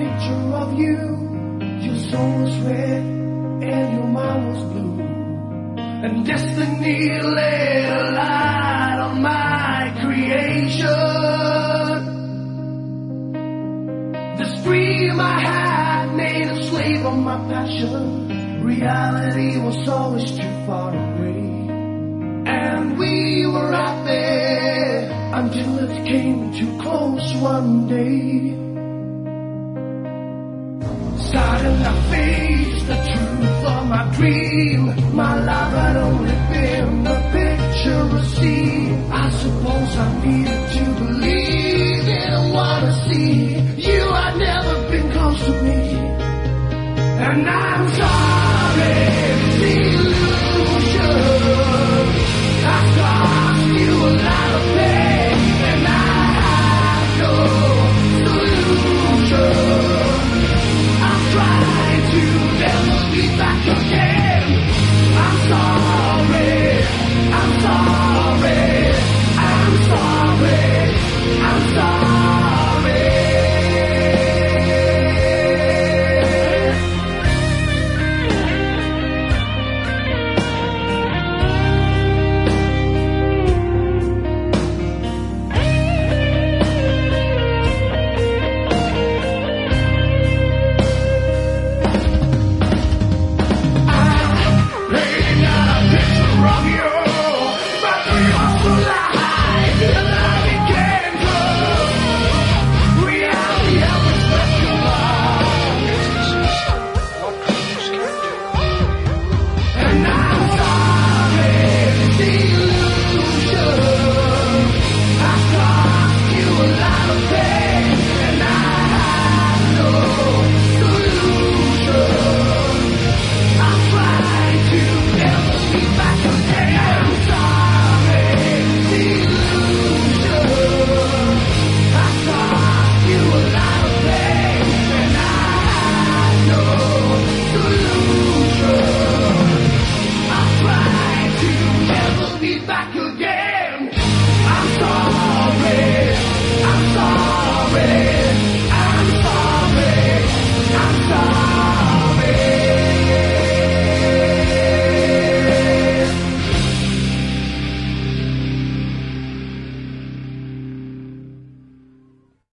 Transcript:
picture of you. Your soul was red and your mind was blue. And destiny laid a light on my creation. This dream I had made a slave of my passion. Reality was always too far away. And we were happy until it came too close one day. Suddenly I faced the truth of my dream. My life had only been a picture of scene. I suppose I needed to believe, didn't wanna see you had never been close to me. And I'm sorry, the illusion has cost you a lot of pain, and I have no solution. I'm trying to never be back again. I'm sorry, I'm sorry, I'm sorry, I'm sorry. Pain.